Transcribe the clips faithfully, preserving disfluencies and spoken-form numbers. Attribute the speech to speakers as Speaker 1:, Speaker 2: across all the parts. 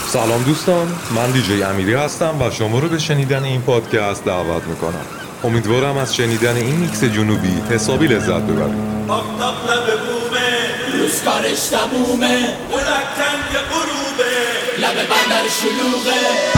Speaker 1: سلام دوستان، من دیجی امیری هستم و شما رو به شنیدن این پادکست دعوت میکنم. امیدوارم از شنیدن این میکس جنوبی حسابی لذت ببرید.
Speaker 2: آفتاب لب بومه، روزگارش تمومه، ملکن یه غروبه، لب بندر شلوغه.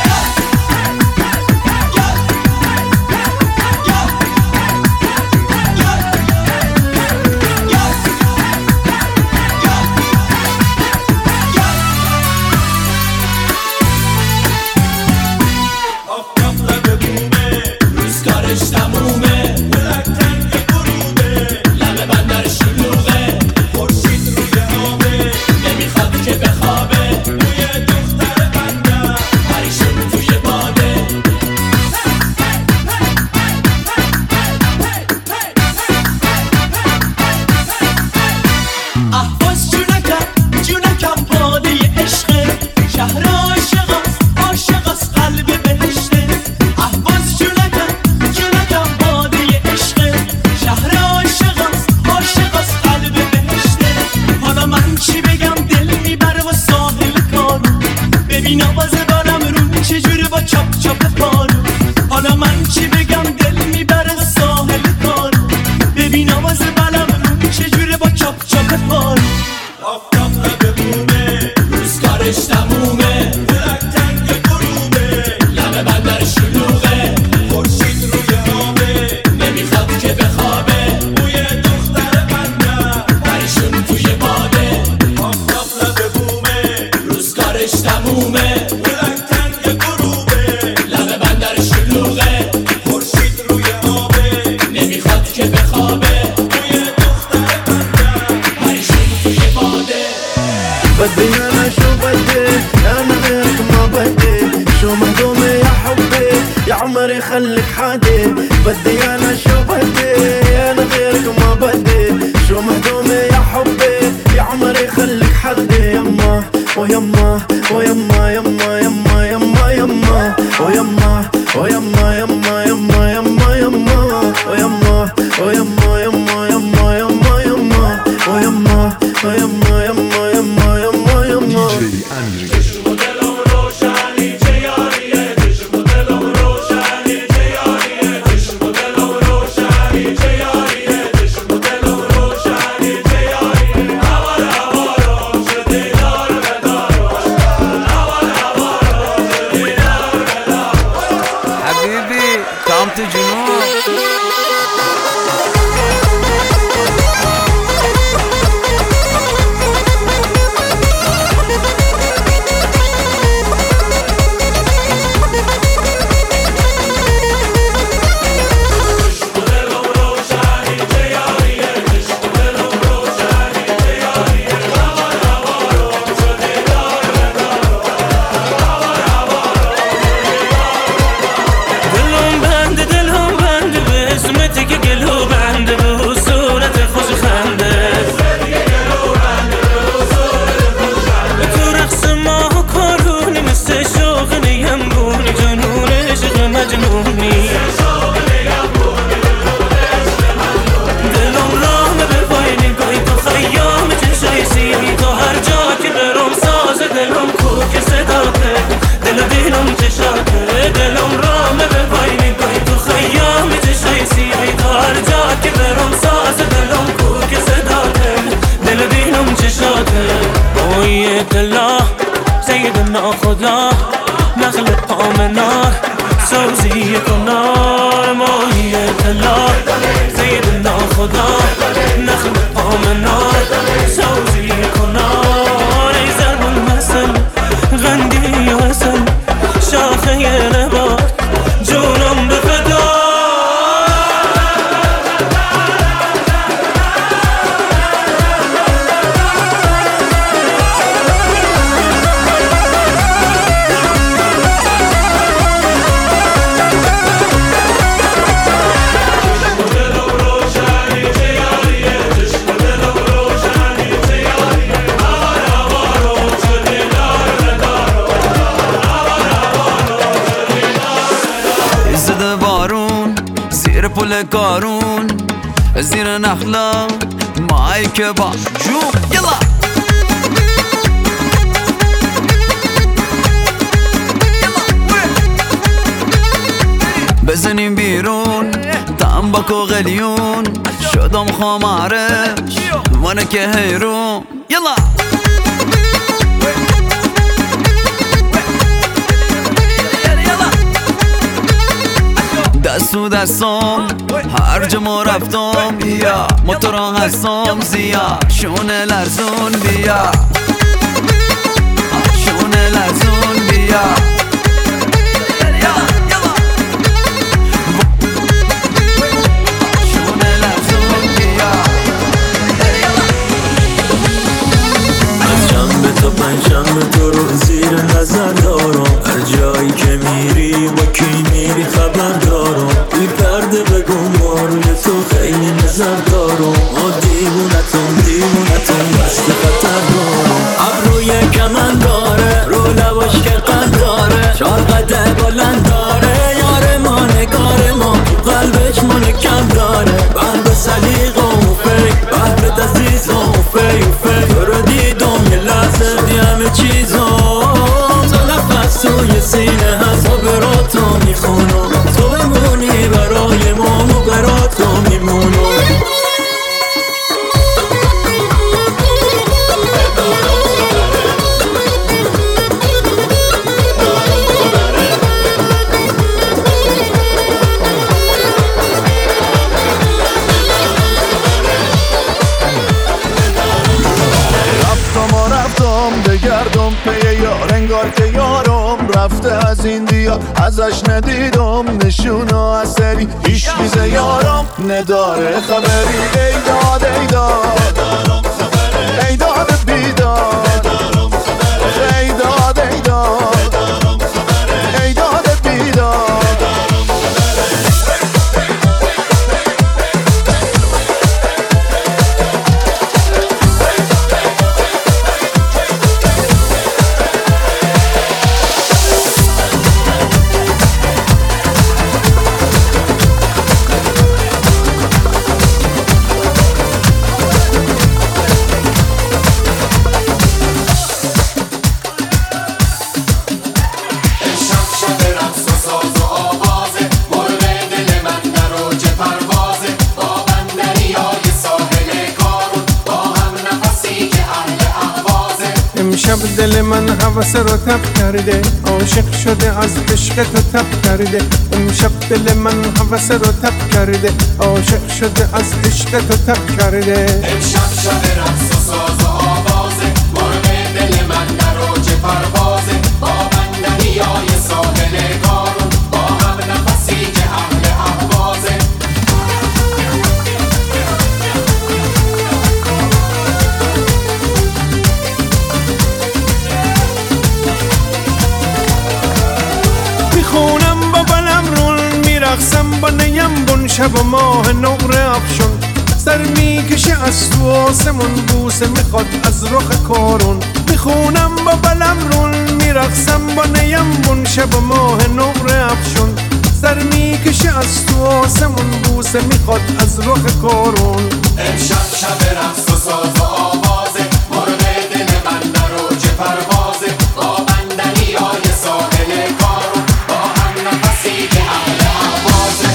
Speaker 3: عمري خليك حادي بدي انا شو بدي انا غيرك ما بدي شو مهدومي يا حبي يا عمري خليك حدي يما ويما ويما يما يما يما يما ويما ويما يما يما يما يما ويما ويما يما يما يما يما ويما ويما يما يما يما يما
Speaker 1: دیجی امیری.
Speaker 4: سيدنا خدا نخلق قوم النار سوزي كنار موية الله سيدنا خدا نخلق قوم النار سوزي كنار يزن المثل غندي وسل شاخي نبات جونم بفدا
Speaker 5: پل کارون زیر نخلا مایک با جو یلا خاک و قلیون شدم خماره وانه که حیرون یلا دستو دستم هر جا ما رفتم بیا موتوران هستم زیا شونه لرزون بیا شونه لرزون بیا شونه لرزون بیا
Speaker 6: از شنبه تا پنجشنبه تو رو زیر نظر دارم هر جایی که میری با کی میری خبر دارم بی پرده بگو ما روی تو خیلی نظر دارم ما دیوونتون دیوونتون بست خطر دارم ابروی کمن داره رو لباش که قد داره چار قده بلند داره یار ما نگار ما قلبش ما کم داره بند سلیقه و فکر بند عزیز و فی و فی تو رو دیدم یه لحظه دی همه چیزم تو نفس توی سینه هست و براتو میخونم تو بمونی برای ما و براتو میمونم
Speaker 3: بگردم پی یار انگار که یارم رفته از این دیا ازش ندیدم نشونا اثری هیچ چیز یارم نداره خبری ای داد ای داد ای داد بیداد ای داد ای داد ای داد بیداد
Speaker 7: امشب دل من هوس رو تب کرده عاشق شده از عشق تو تب کرده امشب دل من هوس رو تب کرده عاشق شده از عشق تو تب کرده
Speaker 2: امشب شب رقص و ساز و آوازه مرغ دل من در اوج پروازه با بندریای ساحل کارون با هم نفسی که اهل اهوازه
Speaker 7: میخونم با بلم رون میرقصم با نیم بون شب و ماه نور افشون سر میکشه از تو آسمون بوسه میخواد از رخ کارون میخونم با بلم رون میرقصم با نیم بون شب و ماه نور افشون سر میکشه از تو آسمون بوسه میخواد از رخ کارون
Speaker 2: امشب شب رقص و ساز و آوازه مرغ دل من در اوج پروازه با بندریای ساحل کارون با هم نفسی که اهل اهوازه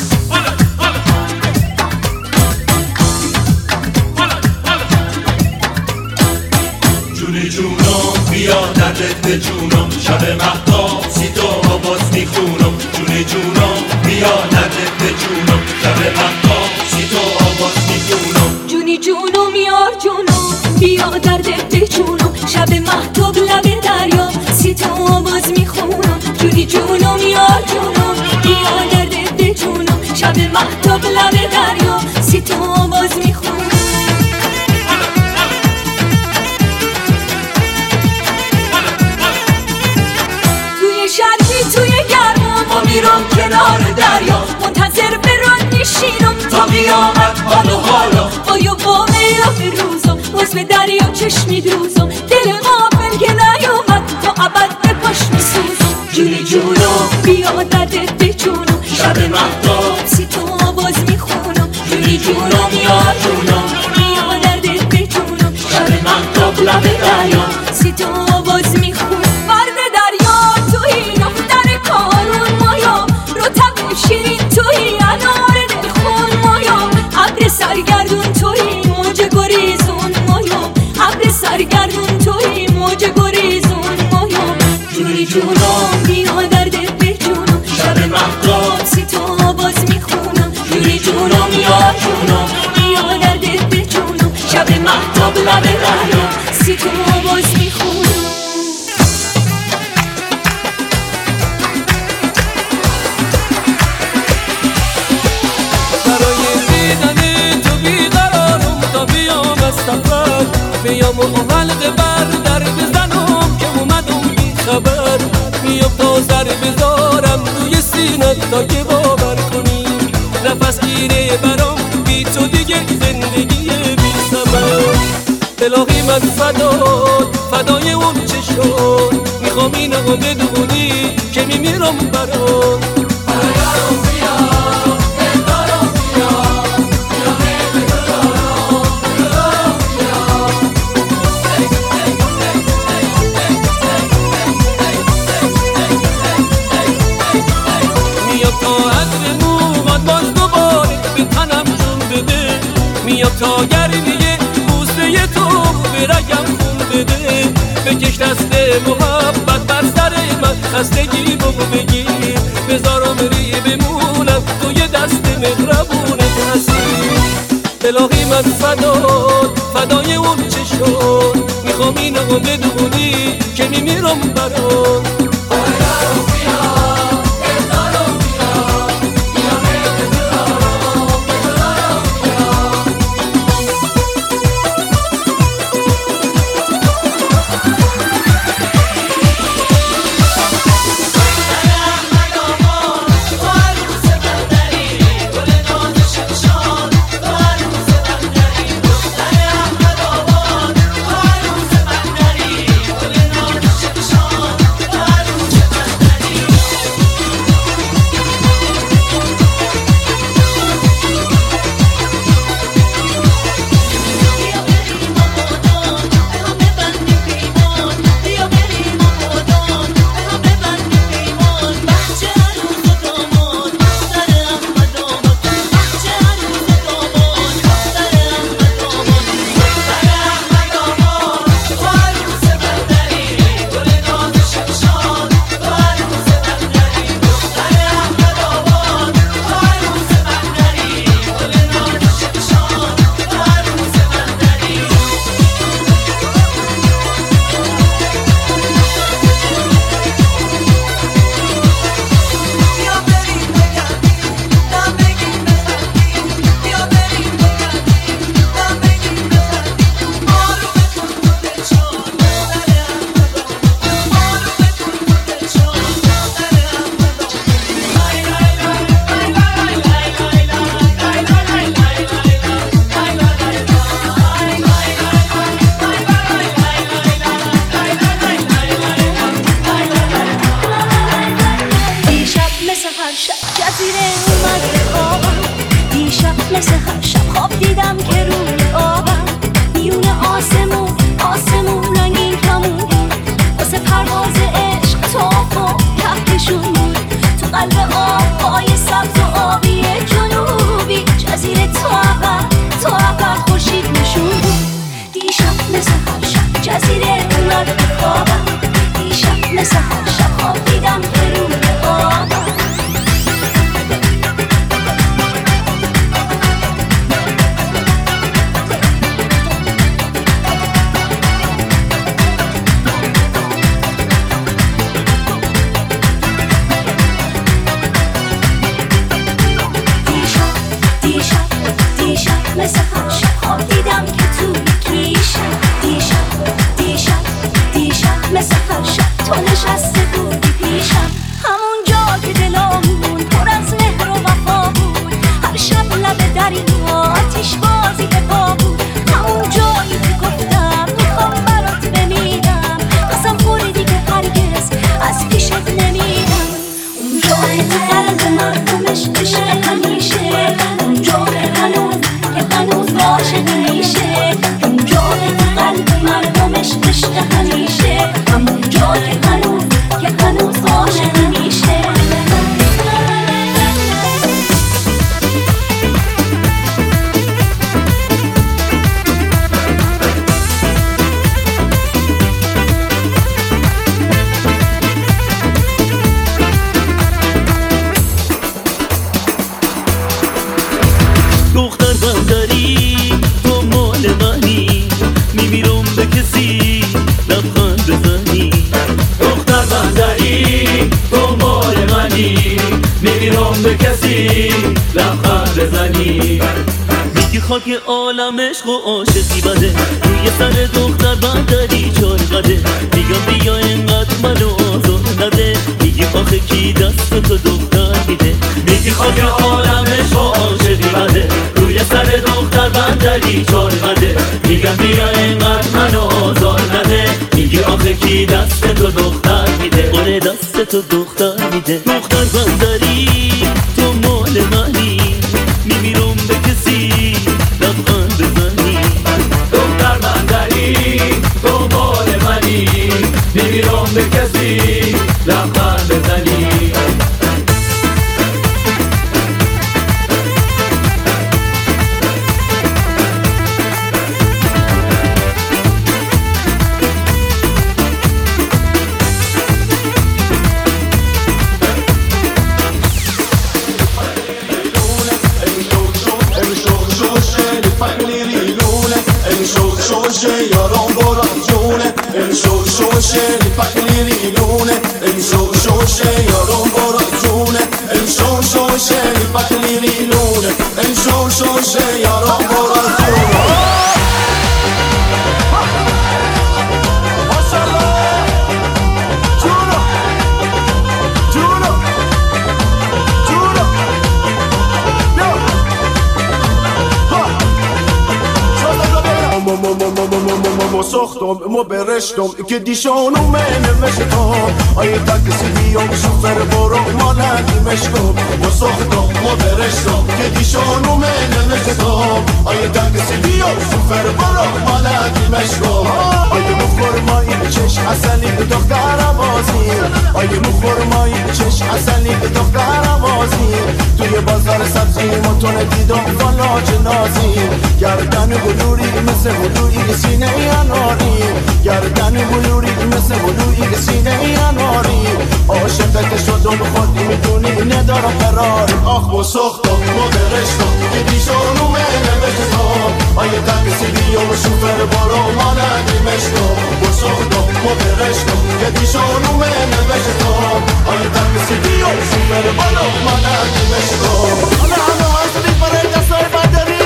Speaker 2: جونی جونم بیا دردت به جونم شب مهتاب سی تو آواز میخونم جونی جونم بیا دردت به جونم شب مهتاب سی تو آواز میخونم
Speaker 8: جونی جونم یار جونم بیا دردت به جونم شب مهتاب لب دریا سی تو آواز میخونم جونی جونم یار جونم بیا دردت به جونم شب مهتاب لب دریا سی تو آواز میخونم توی گرما ما میرم کنار دریا منتظر بران نشینم تا قیامت حال و حالا با یو با میرا روزم باز به دریا چشمی دوزم دل غافل که نیومد تا ابد به پاش میسوزم جونی جونم بیا دردت به جونم شب مهتاب سی تو آواز میخونم جونی جونم یا جونم بیا دردت به جونم شب مهتاب لب دریا سی تو آواز میخونم مرد دریا توی شیرین توی انار دل خود سرگردون توی موج گریزون مایا جونی جونم بیا درد به جونم شب مهتاب سی تو آواز میخونم جونی جونم یا جونم بیا درد به جونم شب مهتاب لب رهنم سی تو آواز میخونم
Speaker 9: بیام و حلقه بر در بزنم که اومدم بی خبر میام تا سر بذارم روی سینت تا که باور کنی نفس گیره برام بی تو دیگه زندگی بی ثمر الهی من فدات فدای اون چه شد میخوام اینو بدونی که میمیرم برات میام تا گرمیه بوسه تو به رگم خون بده بکش دست محبت بر سر من خستگی بگو بگیر بذارم ری بمونم توی دست مهربونت هستی الهی من فدات فدای اون چه شد میخوام اینو بدونی که میمیرم برات
Speaker 8: مثل هر شب خواب دیدم که روی آبم میونه آسمون آسمون رنگین کمون واسه پرواز عشق توف و کهکشون بود تو قلب آب پای سبز و آبی جنوبی جزیره تو اول تو اول خورشید نشون بود دیشب مثل هر شب جزیره اومد به خوابم دیشب مثل هر شب خواب دیدم که روی آبم مثل هر شب خواب دیدم که توی کیشم دیشب دیشب دیشب مثل هر شب تو نشسته
Speaker 10: خاک عالم عشق و عاشقی بده روی سر دختر بندری چار قده میگم بیا اینقدر منو آزار نده میگی آخه کی دست تو دختر میده میگی خاک عالم عشق و عاشقی بده روی سر دختر بندری چار قده میگم بیا اینقدر منو آزار نده میگی آخه کی دست تو دختر میده آره دست تو دختر میده دختر بندری تو مال منی میمیرم به کسی لبخند بزنی دختر بندری تو مال منی میمیرم به کسی لبخند بزنی
Speaker 11: یاران برا جونه این شو شوشه پکلی ریلونه این شو شوشه یاران برا جونه این شو شوشه پکلی ریلونه این شو شوشه یاران برا جونه
Speaker 3: ساختم ما برشتم که دیشانو من مشتم آیه تاکسی بیام شوفر برو مالکی مشتم ما ساختم ما برشتم که دیشانو من مشتم آیه تاکسی بیام شوفر برو مالکی مشتم آیه مخورمایی چش حسنی به دختر بازی آیه مخورمایی چش حسنی به دختر بازی توی بازار سبزی متون دیدم فلاج نازی گردن بلوری مثل بلوری سینه اناری گردن بلوری مثل بلوری سینه اناری عاشقت شدم خودی میدونی ندارم قرار آخ و سختم ما برشتم که دیشانو منه بشتم آیه تاکسی بیام شوفر برو مالکی مشتم و سختم ما برشتم که دیشانو منه بشتم آیه تاکسی بیام شوفر برو مالکی مشتم انا انا اصلی برای دستای بدری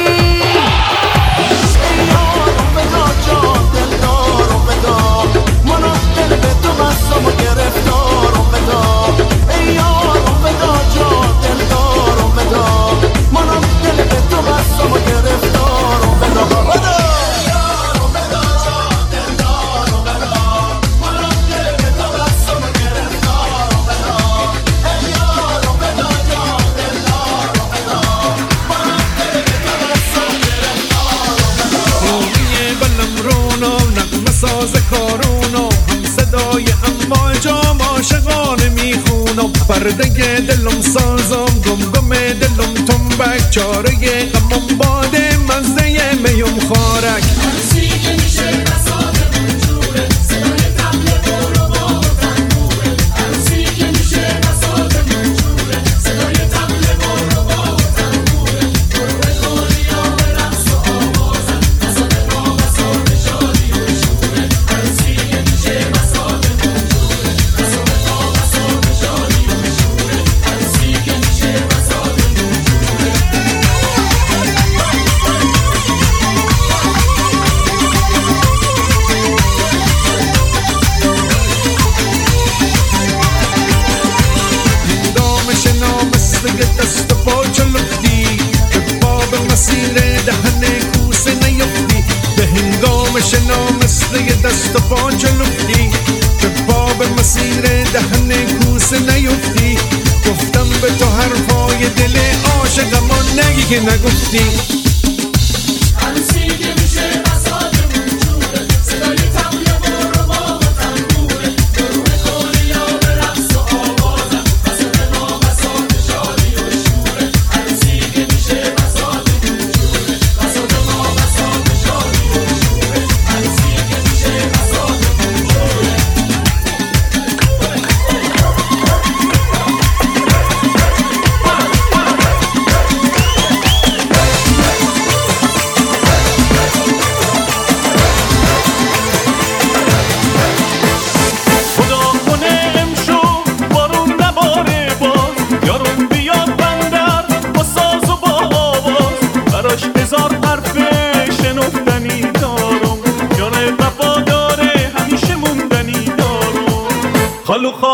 Speaker 3: و گرفتارم بدا ای یارم بدا جا دلدارم بدا منم دل به تو بستم و گرفتارم بدا بدا یارم بدا جا دلدارم بدا منم دل به تو بستم و گرفتارم بدا ای یارم بدا جا دلدارم بدا منم دل به تو بستم و گرفتارم بدا روحی بلم رونو نغمه ساز کارونو صدای امواج جام عاشقانه میخونم پرده دلم سازم گم گم دلم تنبک چاره غمم باده مزه میم خارک هرچی که میشه بساط منجوره صدای طبل برو با تنبوره هرچی که میشه بساط منجوره صدای طبل برو با تنبوره برو بخوری یا به رقص و آوازم بساط ما بساط شادی و شوره هرچی که میشه بساط دست پا چلفتی به باب مسیر دهن کوسه نیفتی به هنگام شنا مثل دست پا چلفتی به باب مسیر دهن کوسه نیفتی گفتم به تو حرفای دل عاشقم و نگی که نگفتی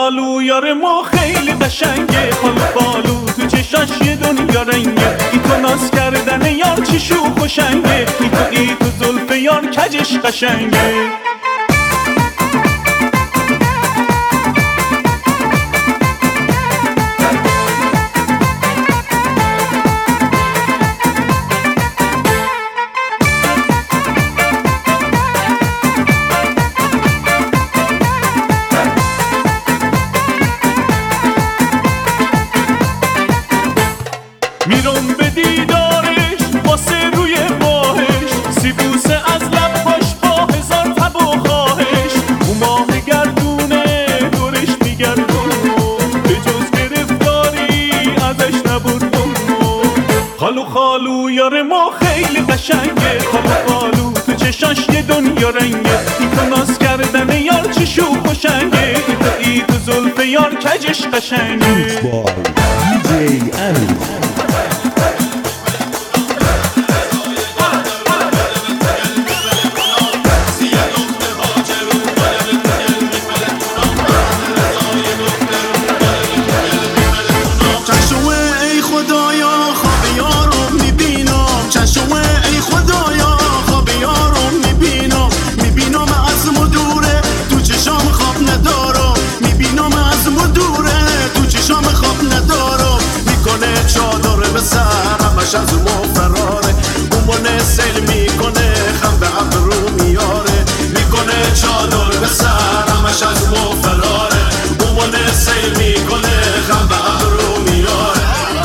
Speaker 12: خالو یار ما خیلی قشنگه، خالو خالو تو چشاش یه دنیا رنگه، این تو ناز کردن یار چی شوخ و شنگه، این تو ای تو زلف یار کجش قشنگه. میرم به دیدارش واسه روی باهش، سیبوسه از لبهاش با هزار تب و خواهش، اون ماه گردونه دورش میگردم به جز گرفتاری ازش نبردم. خالو خالو یار ما خیلی قشنگه، خالو خالو تو چشاش یه دنیا رنگه، این تو ناز کردن یار چه شوخ و شنگه، این تو ای تو زلف یار کجش قشنگه.
Speaker 13: دی امیر
Speaker 3: از ما فراره اون سیل میکنه خم به ابرو میاره، میکنه چادر به سر همش از ما فراره اون سیل میکنه خم به ابرو میاره.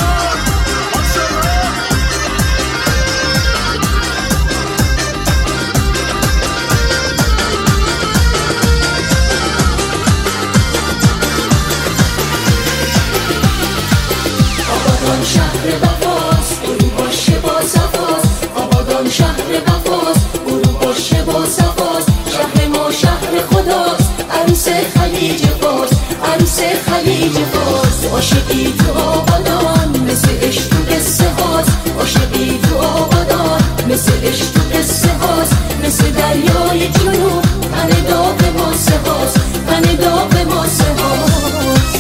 Speaker 8: آبادان شهر وفاست، برو باشه با صفاست. آبادان شهر وفاست، برو باشه با صفاست. شهر ما شهر خداست، عروس خلیج فارس، عروس خلیج فارس. عاشقی تو آبادان مثل عشق تو قصه هاست، عاشقی تو آبادان مثل عشق تو قصه هاست. مثل دریای جنوب من داغ ماسه هاست، من داغ ماسه هاست.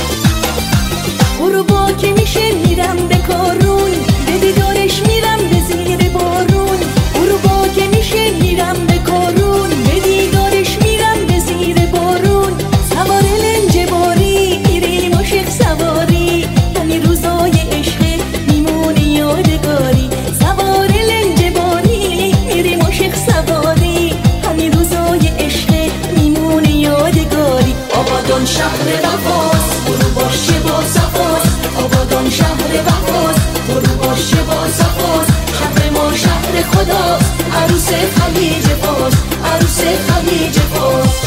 Speaker 8: برو با که میشه میرم به کارون، به دیدارش میرم به زیر بارون. برو با که میشه میرم به کارون، به دیدارش میرم به زیر بارون. سوار لنج باری میریم عاشق سواری، همین روزای عشق میمونه یادگاری. سوار لنج باری میریم عاشق سواری، همین روزای عشق میمونه یادگاری. آبادان شهر وفاست، برو باشه با صفاست. آبادان شهر وفاست، برو باشه با صفاست. شهر ما شهر خداست، عروس خلیج فارس، عروس خلیج فارس.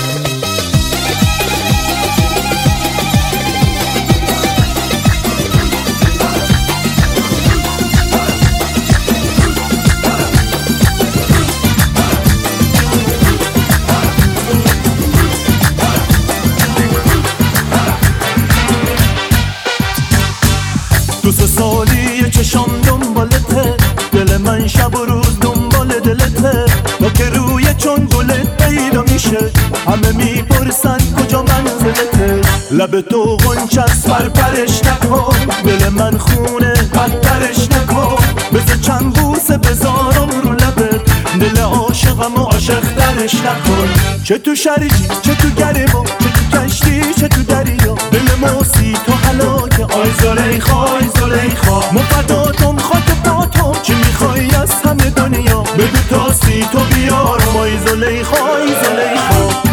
Speaker 6: دو سه سالی چشام دنبالته، دل من شب و روز دنبال دلته. تا که روی چون گلت پیدا میشه، همه میپرسن کجا منزلته. لب تو غنچست پرپرش نکن، دل من خونه بدترش نکن. بذار چند بوسه بذارم رو لبت، دل عاشقم و عاشق ترش نکن. چه تو شرجی چه تو گرمو، چه تو کشتی چه تو دریا، دل موسی تو هلاکه. آی زلیخا آی زلیخا، مفداتم خاک پاتم، چی میخوای از همه دنیا، بگو تا سی تو بیارم. آی زلیخا آی زلیخا.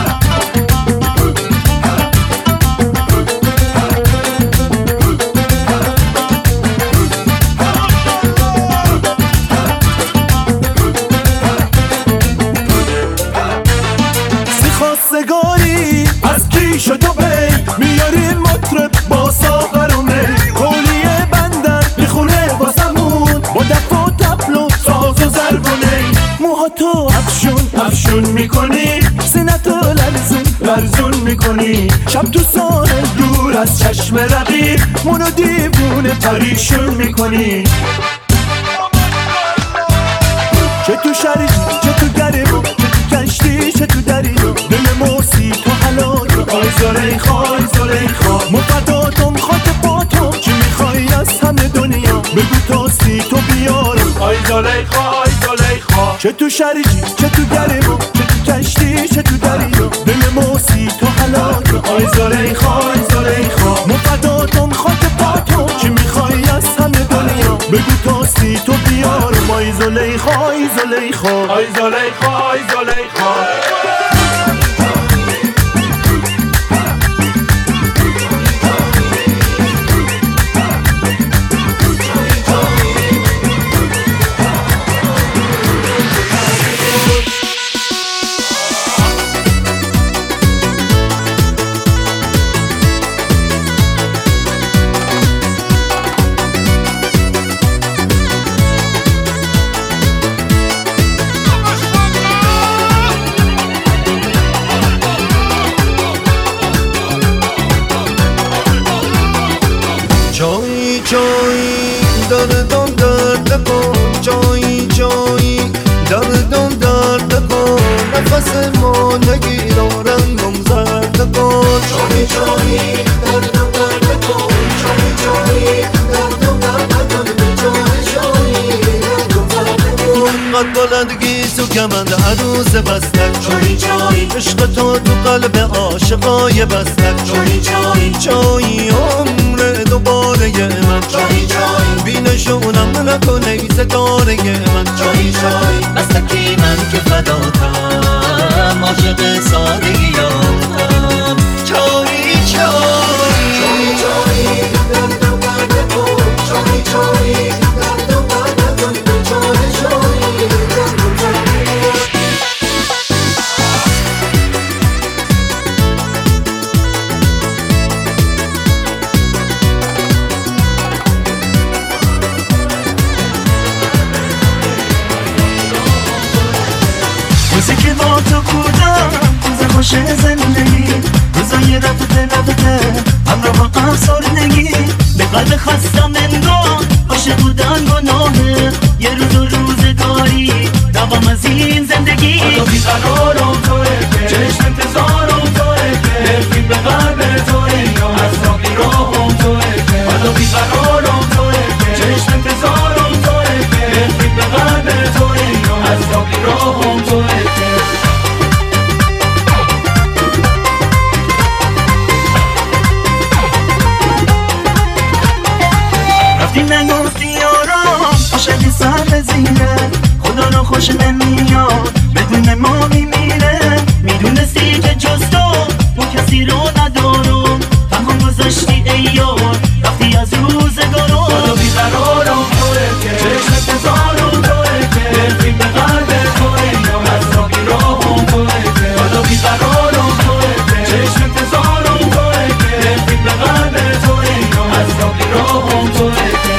Speaker 6: خواستگاری از کیش تو بی میاری مطرب با ساغر و می. کولیه بندر میخونه واسمون با دف و تبل و ساز و زربونه. موها تو افشون افشون میکنی، سینه تو لرزون لرزون میکنی. شب تو ساحل دور از چشم رقیب، منو دیوونه پریشون میکنی. چه تو شرجی چه تو گرمو، چه تو کشتی چه تو دریا، دل موسی تو هلاک. آی زلیخا
Speaker 2: زلیخا ای زلیخا
Speaker 3: چه تو شرقی چه تو گرما چه تو کشتی چه تو دریا دل موسی تو حلاکه
Speaker 2: آی زلیخا ای زلیخا
Speaker 3: مفداتم خاک پاتو چی میخوای از همه دنیا بگو تاستی تو بیارم آی زلیخا ای زلیخا
Speaker 2: آی زلیخا ای زلیخا
Speaker 3: جایی جایی دردم درد کن جایی جایی دردم درد کن نفس ما نگیر و رنگم زرد کن جایی جایی دردم درد کن جایی جایی دردم درد کن جایی جایی رنگم زرد کن قد بلندگی تو کمند عروس بستک جایی جایی عشق تو تو قلب عاشقای بستک جایی جایی جایی عمر دوباره من جایی جایی بینشونم نکنه ای ستاره من جایی جایی
Speaker 5: بستکی من که فداتم عاشق سادگیاتم جایی جایی
Speaker 3: جایی جایی دردم درد کن جایی جایی دردم درد کن جایی جایی رنگم زرد کن
Speaker 14: روزی که با تو بودم روز خوش زندگی روزای رفته رفته همراه افسردگی به قلب خستم انگار عاشق بودن گناهه یه روز و روزگاری دوام از این زندگی
Speaker 2: حالا بیقرارم توه که چشم انتظارم توه که دلفین به قلب توه یا اصلا راهم توه که حالا بیقرارم توه که چشم انتظارم توه که دلفین به قلب توه یا اصلا راهم توه که
Speaker 14: رفتی نگفتی یارم عاشقی سر زیره خدا رو خوش نمیاد بدون ما میمیره میدونستی که جز تو ما کسی رو ندارم تنها گذاشتی ای یار رفتی از روزگارم
Speaker 2: حالا بیقرارم توه که چشم انتظارم توه که دلفین به قلب توه یا اصلا راهم توه که حالا بیقرارم توه که چشم انتظارم توه که دلفین به قلب توه یا اصلا راهم توه که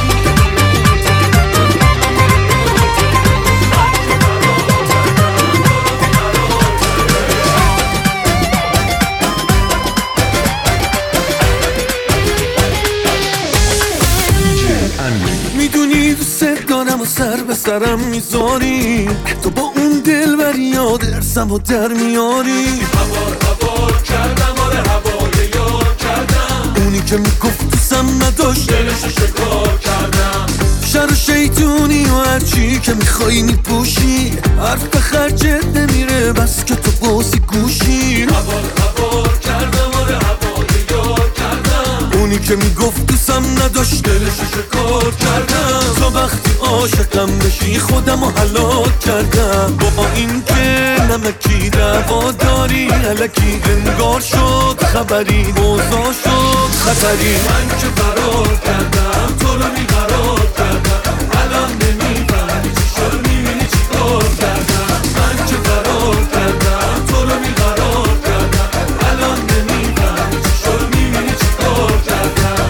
Speaker 3: میدونی دوست دارم و سر به سرم میذاری تو با اون دل بر یاد ارسم و در میاری
Speaker 2: هوار هوار کردم آره هوای یار کردم
Speaker 3: اونی که میگفت دوستم نداشت
Speaker 2: دلشو شکار کردم
Speaker 3: شر و شیطونی و هرچی که میخوایی میپوشی حرف به خرجت نمیره بس که تو بازی گوشی
Speaker 2: هوار هوار کردم آره هوای یار کردم
Speaker 3: اونی که میگفت دوستم نداشت دلشو شکار کردم تا وقتی عاشقم بشی خودم رو هلاک کردم با این که نمکی دعوا داری الکی انگار شد خبری اوضاع شد خطری
Speaker 2: من که فرار کردم تو رو بیقرار کردم الان نمیفهمی چی شد میبینی چی کار کردم من که فرار کردم تو رو بیقرار کردم الان نمیفهمی چی شد میبینی چی کار کردم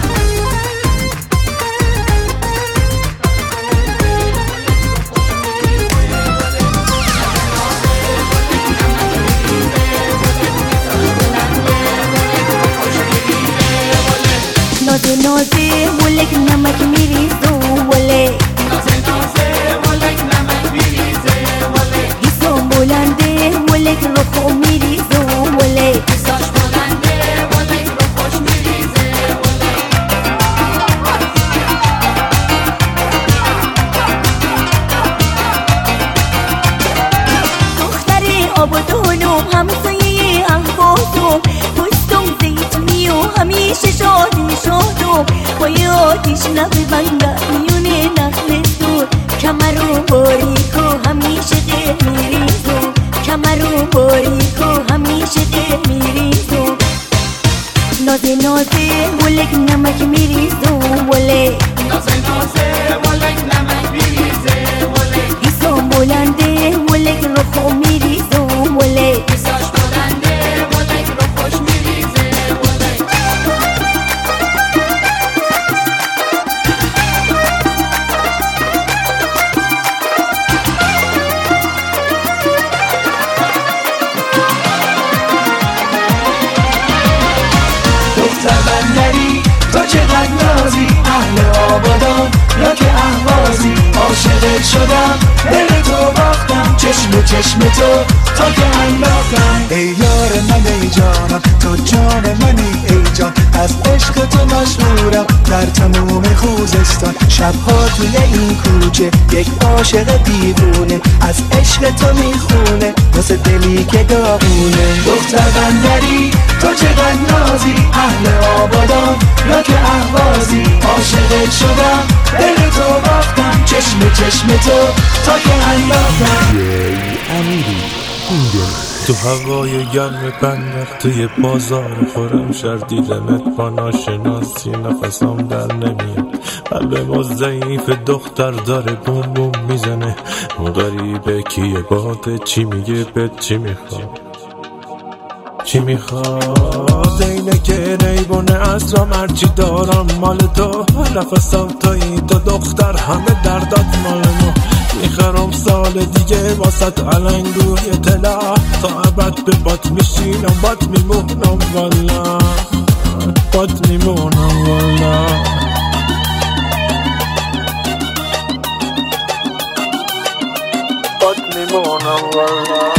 Speaker 8: نازه نازه ولک نمک میریزه ولک
Speaker 2: نازه نازه ولک نمک میریزه ولک
Speaker 8: ایسان بلنده ولک رو خو میریزه ولک
Speaker 2: ایساش بلنده ولک رو خوش میریزه ولک
Speaker 8: و پستم زیتونی و همیشه شادی شاد و پای آتیش نبندم میونه نخل دور کمر و باریک و همیشه دل میریز و کمر و باریک و همیشه دل میریز و نازه نازه ولک نمک میریز و ولک نازه نازه ولک نمک میریزه ولک ایسان بلنده ولک رو خو میریز و ولک ایساش بلنده ولک رو خوش میریزه ولک
Speaker 14: دختر بندری تو چقدر نازی اهل آبادان یا که اهوازی عاشقت شدم دل تو باختم چشم و چشم تو تا که انداختم ای یار من ای جانم تو جان منی ای جان از عشق تو مشهورم در تموم خوزستان شبها توی این کوچه یک عاشق دیوونه از عشق تو میخونه واسه دلی که داغونه دختر بندری تو چقدر نازی اهل آبادان یا که اهوازی عاشقت شدم دل تو باختم چشم چشم تو تا که انداختم
Speaker 6: تو هوای گرم بندر توی بازار خورم شهر دیدمت با ناشناسی نفسم در نمیاد قلب ما ضعیف دختر داره بوم بوم میزنه اون غریبه کیه باده چی میگه بهت چی میخواد چی میخواد اینه که ریبونه اسرام هرچی دارم مال تو نفسم توی تو دختر همه دردات مال ما میخرم سال دیگه واسط علنگ روی تلا تا ابد به بات میشینم بات میمونم والا بات میمونم والا بات میمونم والا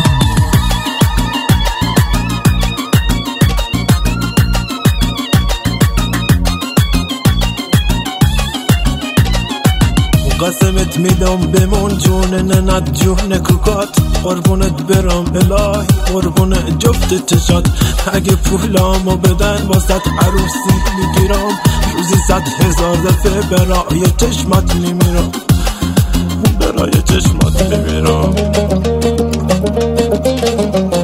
Speaker 6: قسمت میدم بمون جون ننت جون کوکات قربونت برم الهی قربون جفت چشات اگه پولامو بدن واسط عروسی میگیرم روزی صد هزار دفعه برای چشمات میمیرم برای چشمات میمیرم